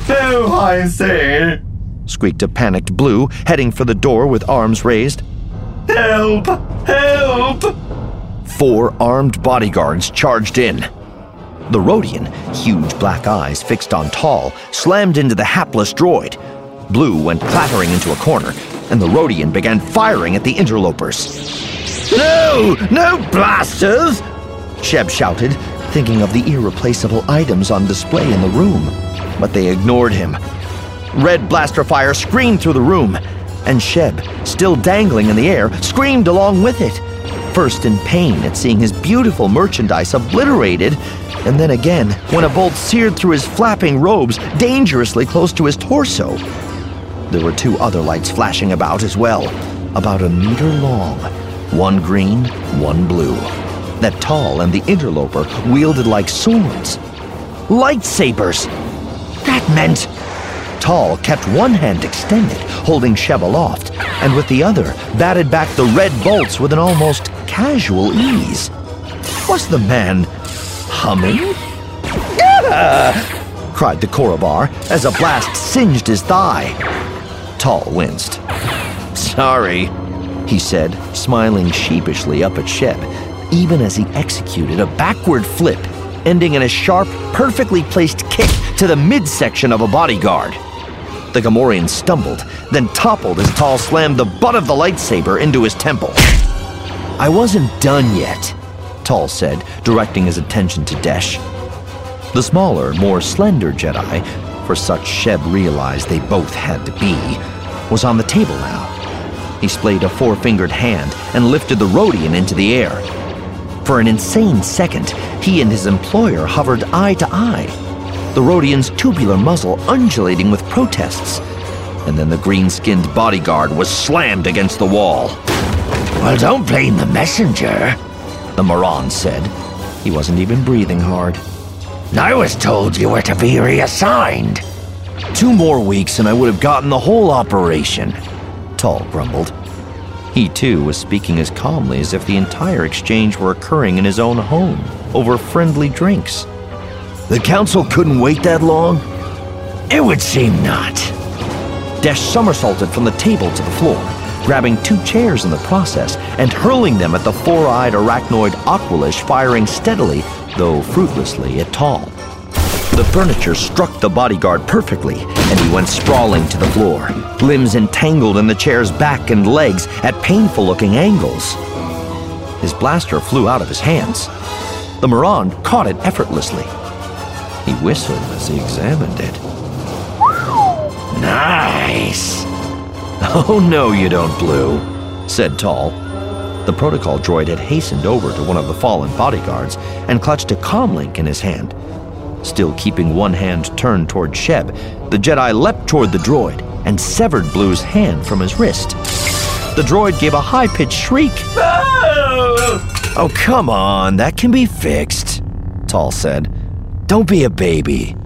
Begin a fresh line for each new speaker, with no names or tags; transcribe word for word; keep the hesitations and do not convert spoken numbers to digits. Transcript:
No, I say!
Squeaked a panicked Blue, heading for the door with arms raised.
Help! Help!
Four armed bodyguards charged in. The Rodian, huge black eyes fixed on Tall, slammed into the hapless droid. Blue went clattering into a corner, and the Rodian began firing at the interlopers. No! No blasters! Sheb shouted, thinking of the irreplaceable items on display in the room. But they ignored him. Red blaster fire screamed through the room, and Sheb, still dangling in the air, screamed along with it. First in pain at seeing his beautiful merchandise obliterated, and then again when a bolt seared through his flapping robes dangerously close to his torso. There were two other lights flashing about as well, about a meter long, one green, one blue, that Tall and the interloper wielded like swords. Lightsabers! That meant... Tall kept one hand extended, holding Sheb aloft, and with the other batted back the red bolts with an almost casual ease. Was the man humming? Ah! Cried the Korobar as a blast singed his thigh. Tall winced. Sorry, he said, smiling sheepishly up at Sheb, even as he executed a backward flip, ending in a sharp, perfectly placed kick to the midsection of a bodyguard. The Gamorrean stumbled, then toppled as Tall slammed the butt of the lightsaber into his temple. I wasn't done yet, Tall said, directing his attention to Desh. The smaller, more slender Jedi, for such Sheb realized they both had to be, was on the table now. He splayed a four-fingered hand and lifted the Rodian into the air. For an insane second, he and his employer hovered eye to eye, the Rodian's tubular muzzle undulating with protests, and then the green-skinned bodyguard was slammed against the wall. Well, don't blame the messenger, the Moron said. He wasn't even breathing hard. I was told you were to be reassigned. Two more weeks and I would have gotten the whole operation, Tall grumbled. He, too, was speaking as calmly as if the entire exchange were occurring in his own home, over friendly drinks. The Council couldn't wait that long? It would seem not. Desh somersaulted from the table to the floor, grabbing two chairs in the process and hurling them at the four-eyed arachnoid Aqualish, firing steadily, though fruitlessly, at Tall. The furniture struck the bodyguard perfectly, and he went sprawling to the floor, limbs entangled in the chair's back and legs at painful-looking angles. His blaster flew out of his hands. The Moron caught it effortlessly. He whistled as he examined it. Nice! Oh, no, you don't, Blue, said Tall. The protocol droid had hastened over to one of the fallen bodyguards and clutched a comlink in his hand. Still keeping one hand turned toward Sheb, the Jedi leapt toward the droid and severed Blue's hand from his wrist. The droid gave a high-pitched shriek. Oh! Oh, come on, that can be fixed, Tall said. Don't be a baby.